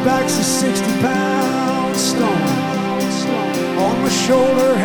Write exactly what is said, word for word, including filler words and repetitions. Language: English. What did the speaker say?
back's a sixty pound stone. On my shoulder